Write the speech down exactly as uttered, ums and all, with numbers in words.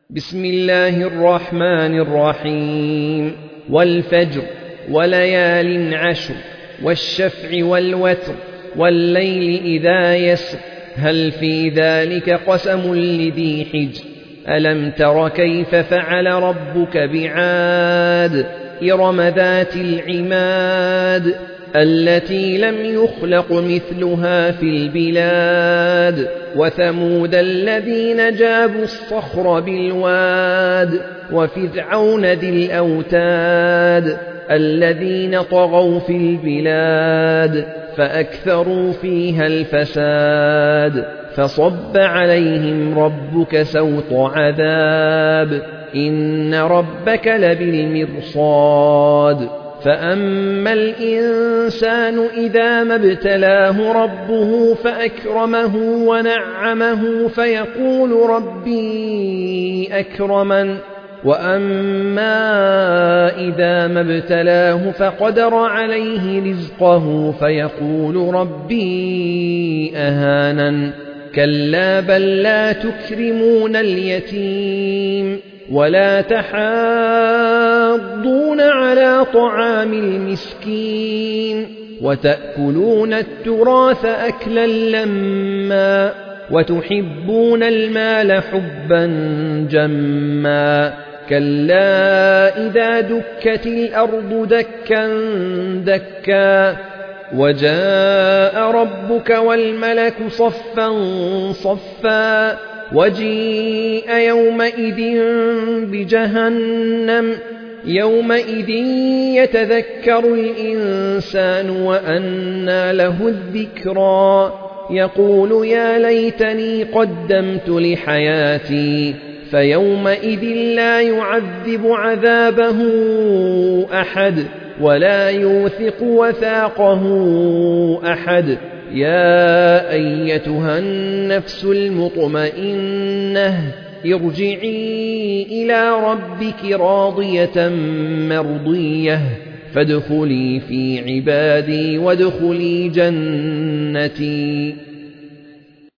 بسم الله الرحمن الرحيم والفجر وليال عشر والشفع والوتر والليل إذا يسر هل في ذلك قسم لذي حجر ألم تر كيف فعل ربك بعاد إرم ذات العماد التي لم يخلق مثلها في البلاد وثمود الذين جابوا الصخر بالواد وفرعون ذي الأوتاد الذين طغوا في البلاد فأكثروا فيها الفساد فصب عليهم ربك سوط عذاب إن ربك لبالمرصاد فأما الإنسان إذا ما ابتلاه ربه فأكرمه ونعمه فيقول ربي أكرمن وأما إذا ما ابتلاه فقدر عليه رزقه فيقول ربي أهانن كلا بل لا تكرمون اليتيم ولا تحاضون على طعام المسكين وتأكلون التراث أكلا لما وتحبون المال حبا جما كلا إذا دكت الأرض دكا دكا وجاء ربك والملك صفا صفا وجيء يومئذ بجهنم يومئذ يتذكر الإنسان وأنى له الذكرى يقول يا ليتني قدمت لحياتي فيومئذ لا يعذب عذابه أحد ولا يوثق وثاقه أحد يا أيتها النفس المطمئنة ارجعي إلى ربك راضية مرضية فادخلي في عبادي وادخلي جنتي.